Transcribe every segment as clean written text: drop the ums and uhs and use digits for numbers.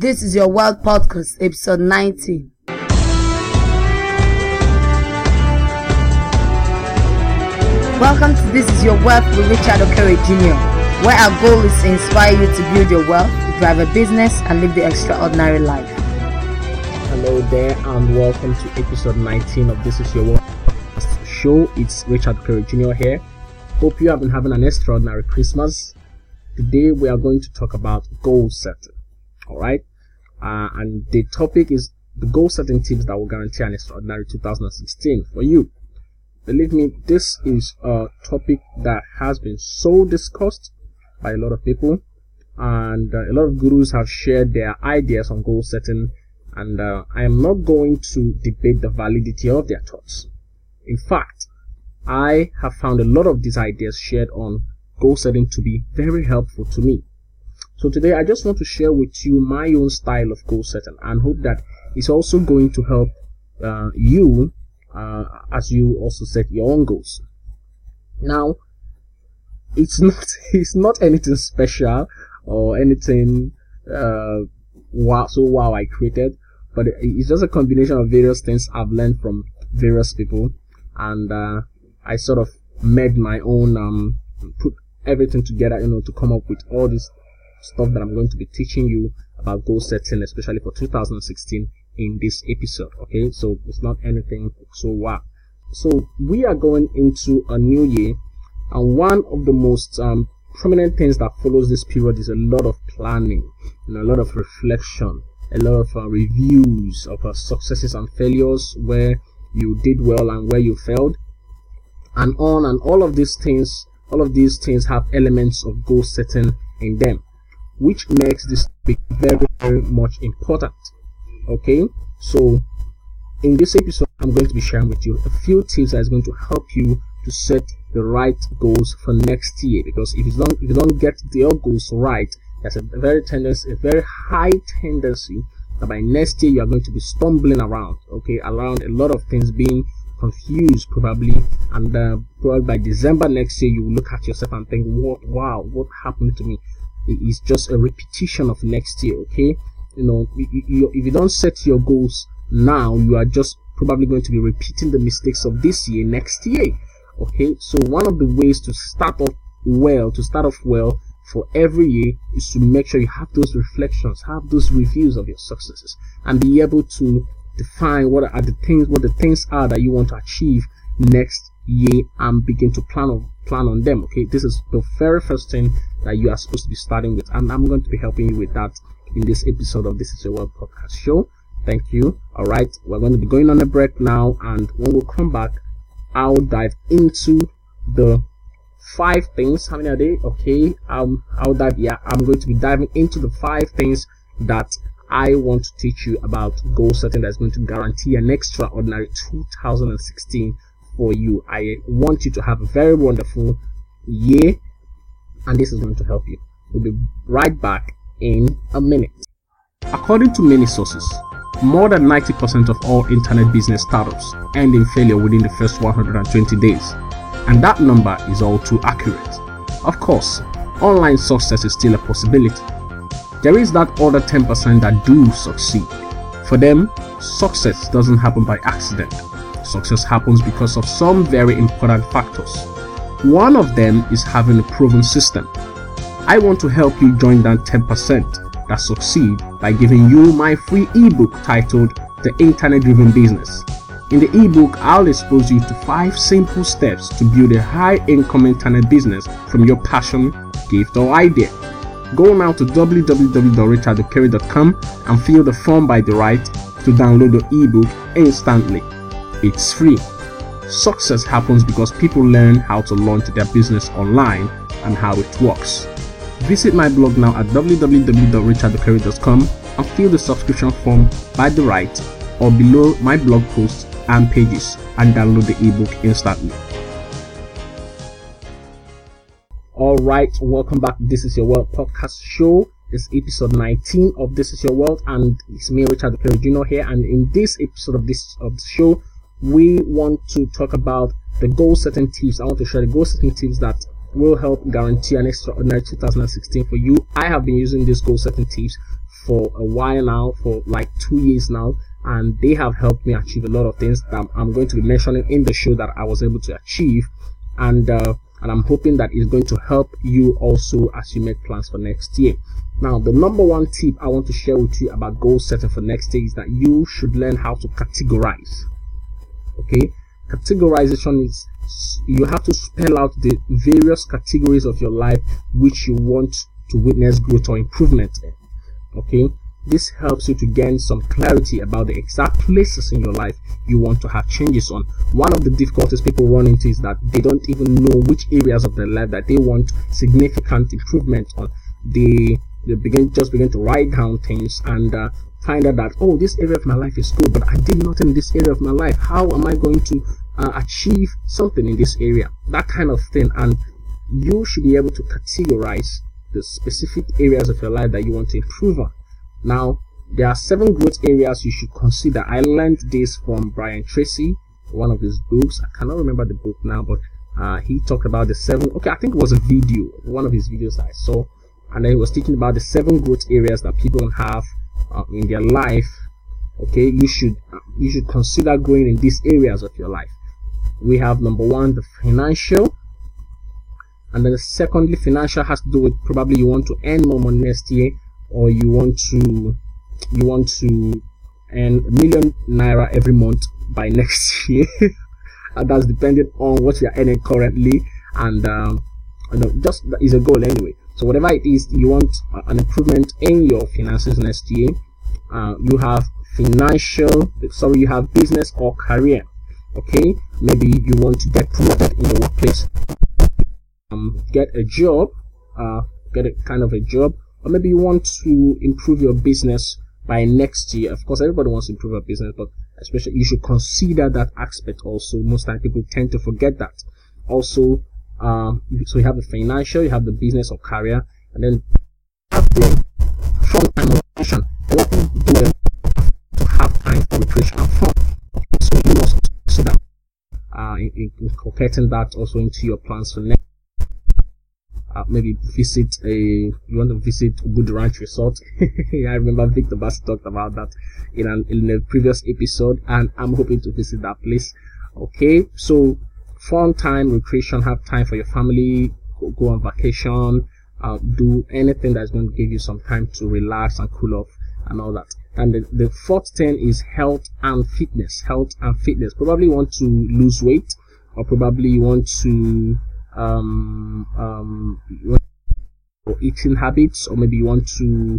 This is your Wealth Podcast, episode 19. Welcome to This is Your Wealth with Richard Okere Jr., where our goal is to inspire you to build your wealth, drive a business, and live the extraordinary life. Hello there, and welcome to episode 19 of This is Your Wealth Podcast show. It's Richard Okere Jr. here. Hope you have been having an extraordinary Christmas. Today we are going to talk about goal setting. Alright, and the topic is the goal setting tips that will guarantee an extraordinary 2016 for you. Believe me, this is a topic that has been so discussed by a lot of people, and a lot of gurus have shared their ideas on goal setting, and I am not going to debate the validity of their thoughts. In fact, I have found a lot of these ideas shared on goal setting to be very helpful to me. So today I just want to share with you my own style of goal setting, and hope that it's also going to help you as you also set your own goals. Now, it's not anything special or anything wow I created, but it's just a combination of various things I've learned from various people, and I sort of made my own, put everything together, to come up with all this stuff that I'm going to be teaching you about goal setting, especially for 2016 in this episode. Okay, so it's not anything so wow. So we are going into a new year, and one of the most prominent things that follows this period is a lot of planning, a lot of reflection, a lot of reviews of successes and failures, where you did well and where you failed, and all of these things have elements of goal setting in them, which makes this topic very, very much important. Okay, so in this episode I'm going to be sharing with you a few tips that is going to help you to set the right goals for next year, because if you don't get your goals right, there's a very high tendency that by next year you are going to be stumbling around a lot of things, being confused probably, and probably by December next year you will look at yourself and think, what happened to me? It's just a repetition of next year. Okay, if you don't set your goals now, you are just probably going to be repeating the mistakes of this year next year. Okay, so one of the ways to start off well for every year is to make sure you have those reflections, have those reviews of your successes, and be able to define what the things are that you want to achieve next year, and begin to plan on them. Okay, this is the very first thing that you are supposed to be starting with, and I'm going to be helping you with that in this episode of This is Your Wealth Podcast show. Thank you. Alright, we're going to be going on a break now, and when we come back, I'll dive into the 5 things. How many are they? Okay, I'm going to be diving into the 5 things that I want to teach you about goal setting that's going to guarantee an extraordinary 2016 for you. I want you to have a very wonderful year, and this is going to help you. We'll be right back in a minute. According to many sources, more than 90% of all internet business startups end in failure within the first 120 days, and that number is all too accurate. Of course, online success is still a possibility. There is that other 10% that do succeed. For them, success doesn't happen by accident. Success happens because of some very important factors. One of them is having a proven system. I want to help you join that 10% that succeed by giving you my free ebook titled The Internet Driven Business. In the ebook, I'll expose you to 5 simple steps to build a high income internet business from your passion, gift, or idea. Go now to www.richardokere.com and fill the form by the right to download the ebook instantly. It's free. Success happens because people learn how to launch their business online and how it works. Visit my blog now at www.richardokere.com and fill the subscription form by the right or below my blog posts and pages, and download the ebook instantly. Alright, welcome back. This is your Wealth Podcast show. It's episode 19 of This is Your Wealth, and it's me, Richard Okere Jr. here. And in this episode of the show, we want to talk about the goal setting tips. I want to share the goal setting tips that will help guarantee an extraordinary 2016 for you. I have been using these goal setting tips for a while now, for like 2 years now, and they have helped me achieve a lot of things that I'm going to be mentioning in the show that I was able to achieve, and I'm hoping that it's going to help you also as you make plans for next year. Now, the number one tip I want to share with you about goal setting for next year is that you should learn how to categorize. Okay, categorization is, you have to spell out the various categories of your life which you want to witness growth or improvement in. Okay, this helps you to gain some clarity about the exact places in your life you want to have changes on. One of the difficulties people run into is that they don't even know which areas of their life that they want significant improvement on. They begin to write down things and find out that, oh, this area of my life is good, but I did nothing in this area of my life. How am I going to achieve something in this area? That kind of thing. And you should be able to categorize the specific areas of your life that you want to improve on. Now, there are 7 growth areas you should consider. I learned this from Brian Tracy, one of his books. I cannot remember the book now, but he talked about the 7. Okay, I think it was a video, one of his videos I saw, and then he was teaching about the 7 growth areas that people have in their life. Okay, you should consider growing in these areas of your life. We have number 1, the financial, and then secondly, financial has to do with probably you want to earn more money next year, or you want to earn $1 million every month by next year. And that's dependent on what you are earning currently, and just that is a goal anyway. So whatever it is, you want an improvement in your finances next year. You have you have business or career. Okay, maybe you want to get promoted in your workplace, get a job, get a kind of a job, or maybe you want to improve your business by next year. Of course, everybody wants to improve your business, but especially you should consider that aspect also. Most times people tend to forget that. Also, so you have the financial, you have the business or career, and then have the fun time of recreation. A lot of people do it to have time for recreation and fun. So you must consider incorporating that also into your plans for next. Maybe you want to visit Wood Ranch Resort. I remember Victor Bass talked about that in a previous episode, and I'm hoping to visit that place. Okay, so fun time, recreation, have time for your family, go on vacation, do anything that's going to give you some time to relax and cool off and all that. And the fourth thing is health and fitness. Probably you want to lose weight, or probably you want to eating habits, or maybe you want to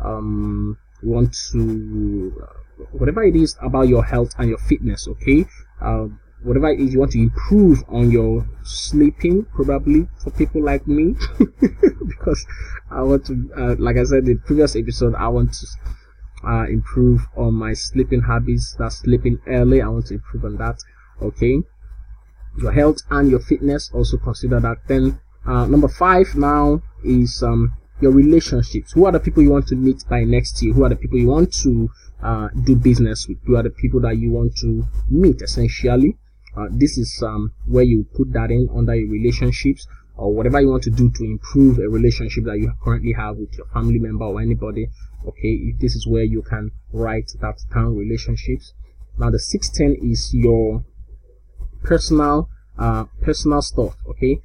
whatever it is about your health and your fitness. Okay, whatever it is, you want to improve on your sleeping, probably for people like me. Because I want to like I said in the previous episode, I want to improve on my sleeping habits. That's sleeping early. I want to improve on that. Okay, your health and your fitness, also consider that. Then number 5 now is your relationships. Who are the people you want to meet by next year? Who are the people you want to do business with? Who are the people that you want to meet, essentially? This is where you put that in under your relationships, or whatever you want to do to improve a relationship that you currently have with your family member or anybody. Okay, this is where you can write that down, relationships. Now the 6th thing is your personal stuff. Okay,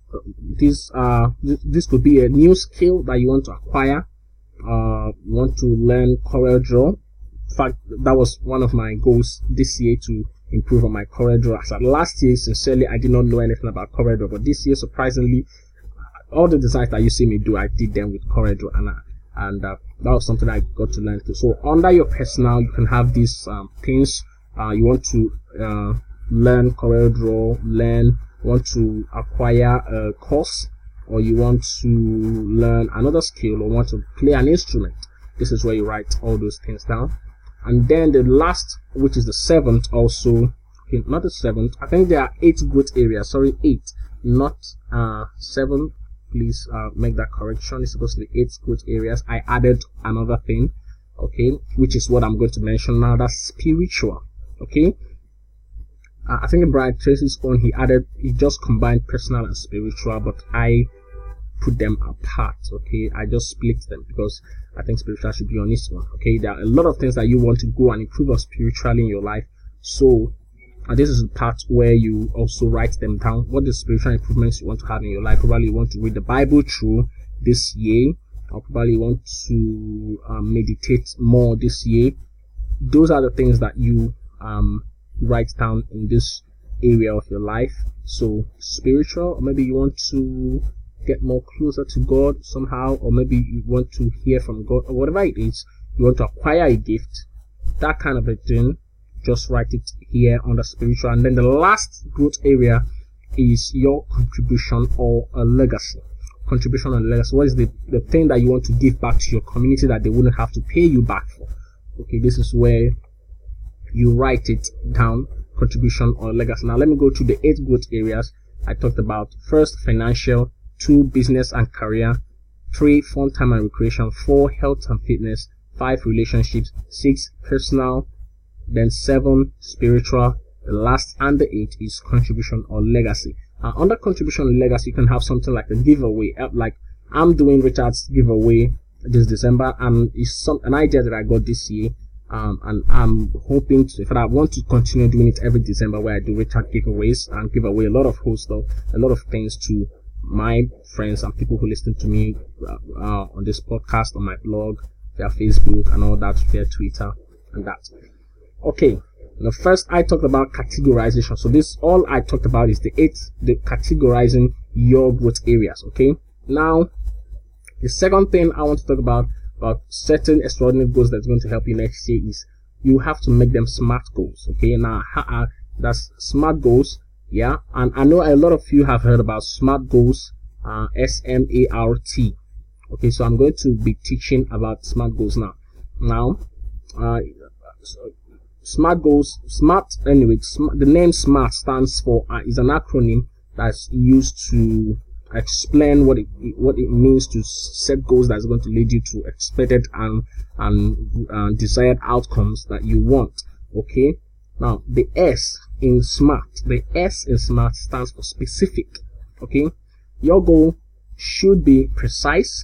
this could be a new skill that you want to acquire. You want to learn CorelDRAW. In fact, that was one of my goals this year, to improve on my CorelDRAW. As last year, sincerely, I did not know anything about CorelDRAW, but this year, surprisingly, all the designs that you see me do, I did them with CorelDRAW, and that was something I got to learn too. So under your personal, you can have these things. You want to learn CorelDRAW, want to acquire a course, or you want to learn another skill, or want to play an instrument. This is where you write all those things down. And then the last, which is the 7th also, okay, not the 7th, I think there are 8 growth areas, 8, not 7, please make that correction. It's supposed to be 8 growth areas. I added another thing, okay, which is what I'm going to mention now. That's spiritual. Okay, I think in Brian Tracy's own, he just combined personal and spiritual, but I put them apart. Okay, I just split them because I think spiritual should be on its own. Okay, there are a lot of things that you want to go and improve on spiritually in your life. So this is the part where you also write them down. What the spiritual improvements you want to have in your life? Probably you want to read the Bible through this year, or probably you want to meditate more this year. Those are the things that you write down in this area of your life. So spiritual, or maybe you want to get more closer to God somehow, or maybe you want to hear from God, or whatever it is, you want to acquire a gift, that kind of a thing. Just write it here under spiritual. And then the last growth area is your contribution or a legacy. Contribution and legacy. What is the thing that you want to give back to your community that they wouldn't have to pay you back for? Okay, this is where you write it down, contribution or legacy. Now let me go to the 8 growth areas I talked about. First, financial. 2, business and career. 3, fun time and recreation. 4, health and fitness. 5, relationships. 6, personal. Then 7, spiritual. The last and the 8 is contribution or legacy. Under contribution and legacy, you can have something like a giveaway. Like I'm doing Richard's giveaway this December, and it's an idea that I got this year. And I'm hoping to, in fact, I want to continue doing it every December, where I do Richard giveaways and give away a lot of whole stuff, a lot of things to my friends and people who listen to me on this podcast, on my blog, their Facebook and all that, their Twitter and that. Okay, now first I talked about categorization. So this, all I talked about is the categorizing your growth areas. Okay, now the second thing I want to talk about certain extraordinary goals that's going to help you next year is you have to make them SMART goals. Okay, now that's SMART goals. Yeah, and I know a lot of you have heard about SMART goals, SMART. Okay, so I'm going to be teaching about SMART goals now. SMART goals, the name SMART stands for, is an acronym that's used to explain what it means to set goals that's going to lead you to expected and desired outcomes that you want. Okay, now the S in SMART stands for specific. Okay, your goal should be precise.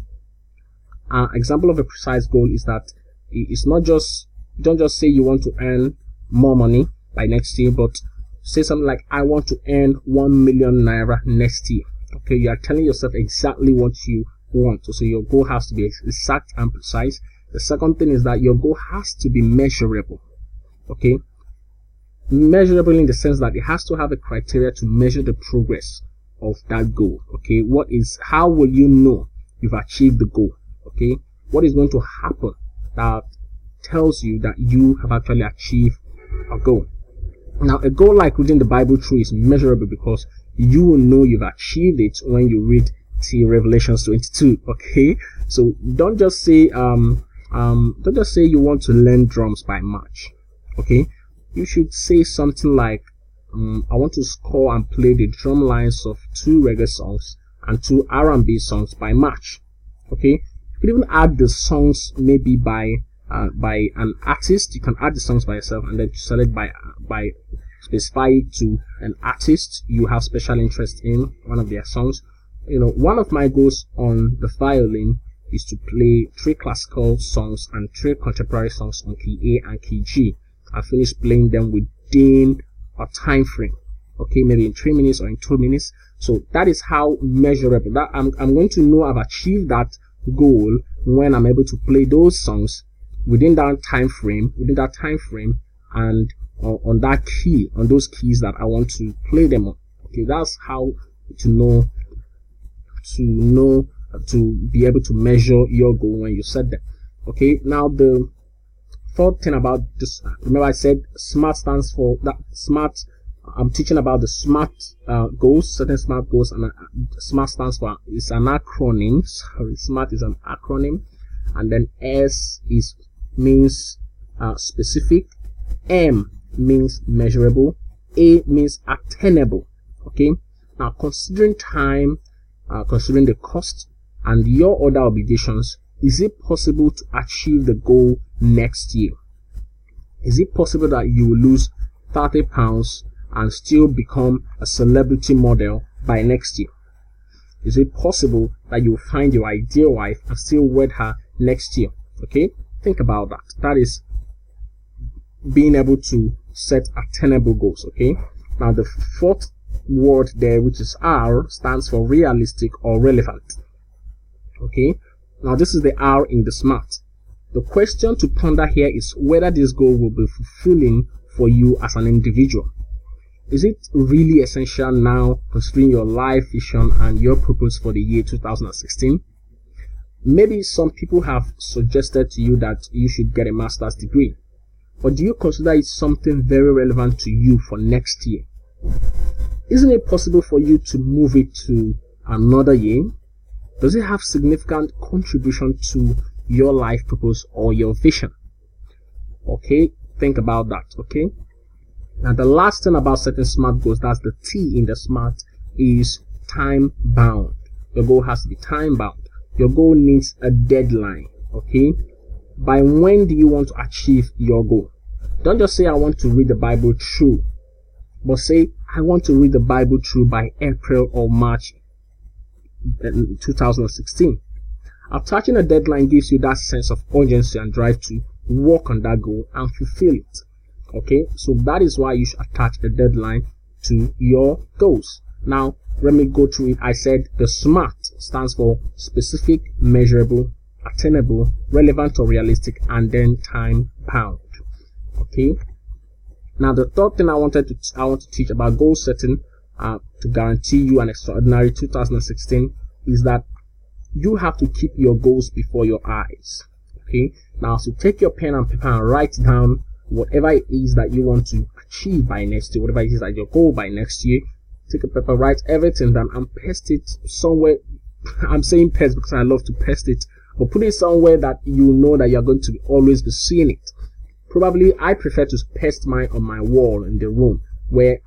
Example of a precise goal is that it's not just, don't just say you want to earn more money by next year, but say something like, I want to earn 1 million naira next year. Okay, you are telling yourself exactly what you want. So your goal has to be exact and precise. The second thing is that your goal has to be measurable. Okay, measurable in the sense that it has to have a criteria to measure the progress of that goal. Okay, how will you know you've achieved the goal? Okay, what is going to happen that tells you that you have actually achieved a goal? Now, a goal like reading the Bible through is measurable because you will know you've achieved it when you read till Revelations 22. Okay, so don't just say you want to learn drums by March. Okay, you should say something like, I want to score and play the drum lines of 2 reggae songs and 2 R&B songs by March. Okay, you could even add the songs maybe by an artist. You can add the songs by yourself and then select by specify it to an artist you have special interest in, one of their songs. You know, one of my goals on the violin is to play 3 classical songs and 3 contemporary songs on key A and key G. I finish playing them within a time frame. Okay, maybe in 3 minutes or in 2 minutes. So that is how measurable that I'm going to know I've achieved that goal when I'm able to play those songs within that time frame, and on that key, on those keys that I want to play them on. Okay, that's how to be able to measure your goal when you set them. Okay, now the third thing about this, remember I said SMART stands for that SMART. I'm teaching about the SMART goals, certain SMART goals, and SMART stands for, it's an acronym. Sorry, SMART is an acronym, and then S means specific, M means measurable, A means attainable. Okay, now considering time, considering the cost and your other obligations, is it possible to achieve the goal next year? Is it possible that you will lose 30 pounds and still become a celebrity model by next year? Is it possible that you find your ideal wife and still wed her next year? Okay, think about that. That is being able to set attainable goals. Okay, now the fourth word there, which is R, stands for realistic or relevant. Okay, now this is the R in the SMART. The question to ponder here is whether this goal will be fulfilling for you as an individual. Is it really essential now, considering your life vision and your purpose for the year 2016? Maybe some people have suggested to you that you should get a master's degree, but do you consider it something very relevant to you for next year? Isn't it possible for you to move it to another year? Does it have significant contribution to your life purpose or your vision? Okay, think about that. Okay, now the last thing about setting SMART goals, that's the T in the SMART, is time bound. Your goal has to be time bound. Your goal needs a deadline. Okay, by when do you want to achieve your goal? Don't just say I want to read the Bible through, but say I want to read the Bible through by April or March 2016. Attaching a deadline gives you that sense of urgency and drive to work on that goal and fulfill it. Okay, so that is why you should attach a deadline to your goals. Now, let me go through it. I said the SMART stands for specific, measurable, attainable, relevant or realistic, and then time bound. Okay, now the third thing I want to teach about goal setting to guarantee you an extraordinary 2016 is that you have to keep your goals before your eyes. Okay, now so take your pen and paper and write down whatever it is that you want to achieve by next year, whatever it is that your goal by next year. Take a paper, write everything down and paste it somewhere. I'm saying paste because I love to paste it, but put it somewhere that you know that you're going to always be seeing it. Probably I prefer to paste mine on my wall in the room where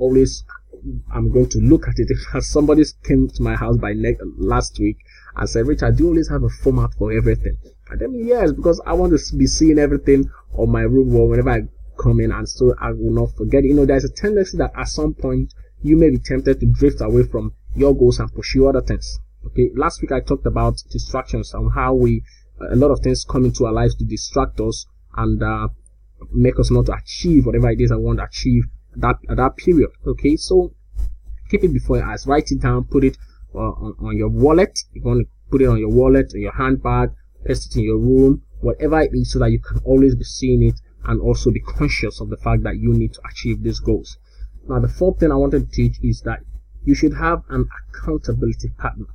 I'm going to look at it. If somebody came to my house last week and said, Richard, do you always have a format for everything? And then yes, because I want to be seeing everything on my room wall whenever I come in, and so I will not forget. There's a tendency that at some point you may be tempted to drift away from your goals and pursue other things. Okay, last week I talked about distractions and how a lot of things come into our lives to distract us and make us not to achieve whatever it is I want to achieve at that period. Okay, so keep it before your eyes, write it down, put it on your wallet. You want to put it on your wallet, in your handbag, paste it in your room, whatever it is, so that you can always be seeing it and also be conscious of the fact that you need to achieve these goals. Now, the fourth thing I wanted to teach is that you should have an accountability partner.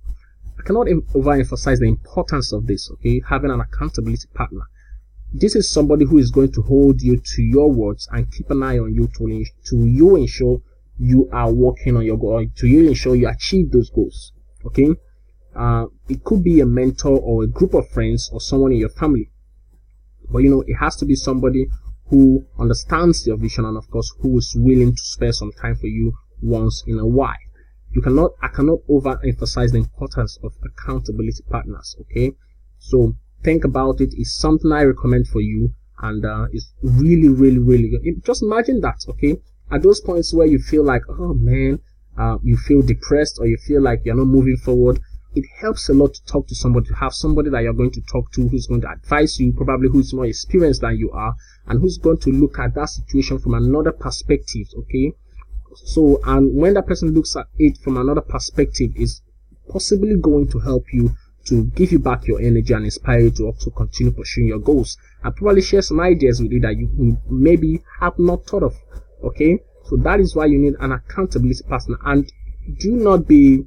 I cannot overemphasize the importance of this. Okay, having an accountability partner. This is somebody who is going to hold you to your words and keep an eye on you to ensure you are working on your goal, to ensure you achieve those goals. Okay, it could be a mentor or a group of friends or someone in your family, but it has to be somebody who understands your vision and of course who is willing to spare some time for you once in a while. I cannot overemphasize the importance of accountability partners. Okay, so think about it. It's something I recommend for you, and it's really, really, really good. Just imagine that. Okay, at those points where you feel like, oh man, you feel depressed or you feel like you're not moving forward, it helps a lot to talk to somebody, to have somebody that you're going to talk to who's going to advise you, probably who's more experienced than you are, and who's going to look at that situation from another perspective. Okay, so and when that person looks at it from another perspective, is possibly going to help you to give you back your energy and inspire you to also continue pursuing your goals, and probably share some ideas with you that you maybe have not thought of. Okay, so that is why you need an accountability partner, and do not be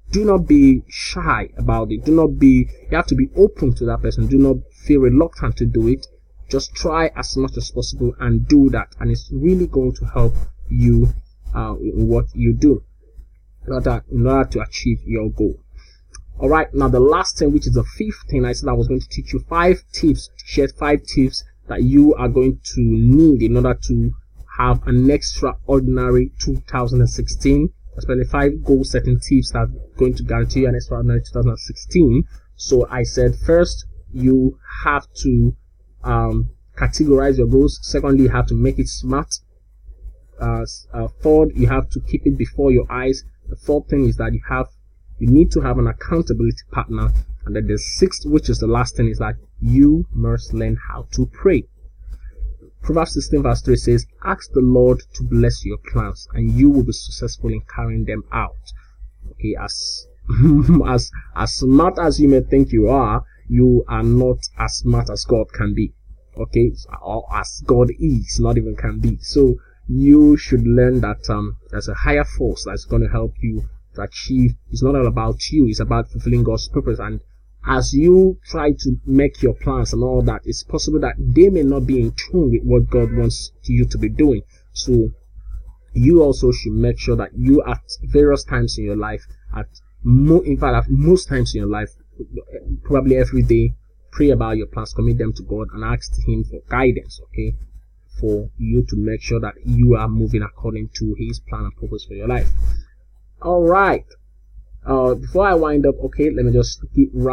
shy about it. You have to be open to that person. Do not feel reluctant to do it. Just try as much as possible and do that, and it's really going to help you in what you do in order to achieve your goal. Alright, now the last thing, which is the fifth thing, I said I was going to teach you 5 tips that you are going to need in order to have an extraordinary 2016, especially 5 goal setting tips that are going to guarantee you an extraordinary 2016. So I said, first, you have to categorize your goals. Secondly, you have to make it SMART. Third, you have to keep it before your eyes. The fourth thing is that You need to have an accountability partner. And then the sixth, which is the last thing, is that you must learn how to pray. Proverbs 16 verse 3 says, ask the Lord to bless your plans and you will be successful in carrying them out. Okay, as smart as you may think you are not as smart as God can be. Okay, or as God is, not even can be. So you should learn that there's a higher force that's going to help you to achieve. It's not all about you, it's about fulfilling God's purpose. And as you try to make your plans and all that, it's possible that they may not be in tune with what God wants you to be doing. So you also should make sure that you, at various times in your life, at most times in your life, probably every day, pray about your plans, commit them to God, and ask Him for guidance, okay, for you to make sure that you are moving according to His plan and purpose for your life. All right. Before I wind up, okay, let me just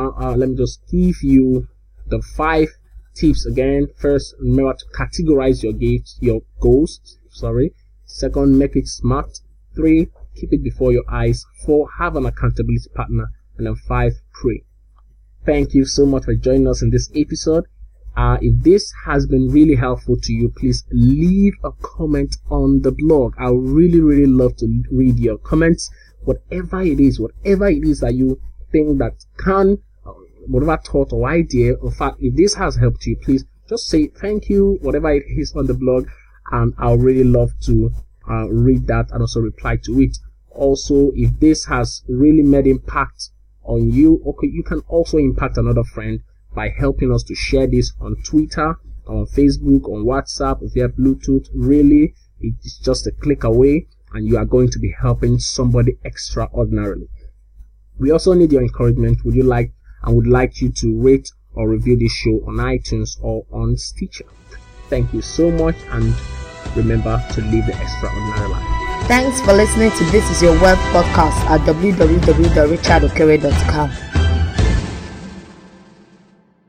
give you the 5 tips again. First, remember to categorize your goals. Second, make it SMART. 3, keep it before your eyes. 4, have an accountability partner. And then 5, pray. Thank you so much for joining us in this episode. If this has been really helpful to you, please leave a comment on the blog. I would really love to read your comments. Whatever it is that you think that can, whatever thought or idea, in fact, if this has helped you, please just say thank you, whatever it is on the blog, and I'll really love to read that and also reply to it. Also, if this has really made impact on you, okay, you can also impact another friend by helping us to share this on Twitter, on Facebook, on WhatsApp, via Bluetooth. Really, it's just a click away, and you are going to be helping somebody extraordinarily. We also need your encouragement. Would like you to rate or review this show on iTunes or on Stitcher. Thank you so much, and remember to live the extraordinary life. Thanks for listening to This Is Your Wealth podcast at www.richardokere.com.